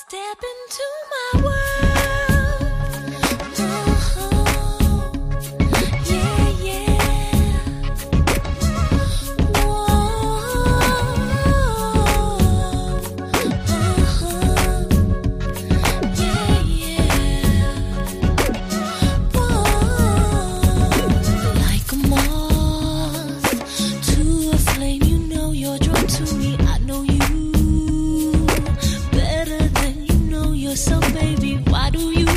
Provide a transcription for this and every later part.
Step into my world. Oh, yeah, yeah. Whoa, yeah, yeah. Whoa, like a moth to a flame, you know you're drawn to me. I know you better than you know yourself, baby. Why do you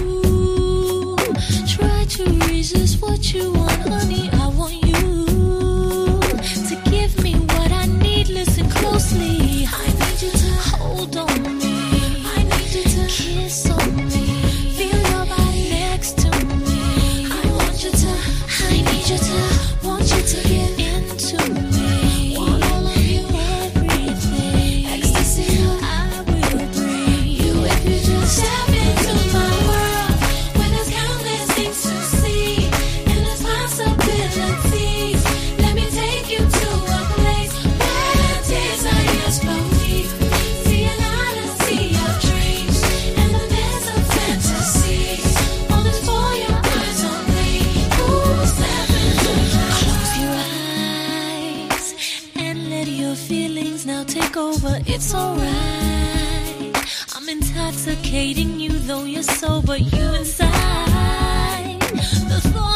try to resist what you want, honey? I want you to give me what I need. Listen closely. I need you to hold on me. I need you to kiss on me. Feel your body next to me. I want you to, I need you to, want you to get into me. Want all of you, everything. Ecstasy, I will bring you if you just step into my world. When there's countless things to see and there's possibilities, let me take you to a place where desires flow deep. See an odyssey of dreams and the best of fantasies. All this for your eyes only. Ooh, step into my Close your eyes and let your feelings now take over. It's alright. I'm intoxicating you though you're sober. You inside. The thought